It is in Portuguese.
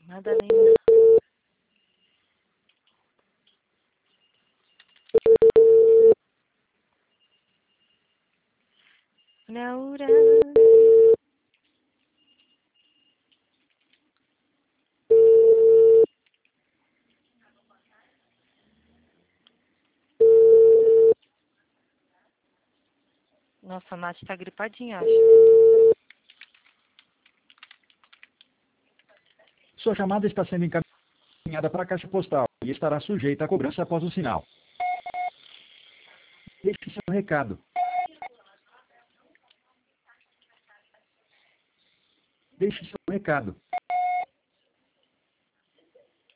Madalena. Laura. Nossa, a Nath tá gripadinha, acho. Sua chamada está sendo encaminhada para a caixa postal e estará sujeita a cobrança após o sinal. Deixe seu recado. Deixe seu recado.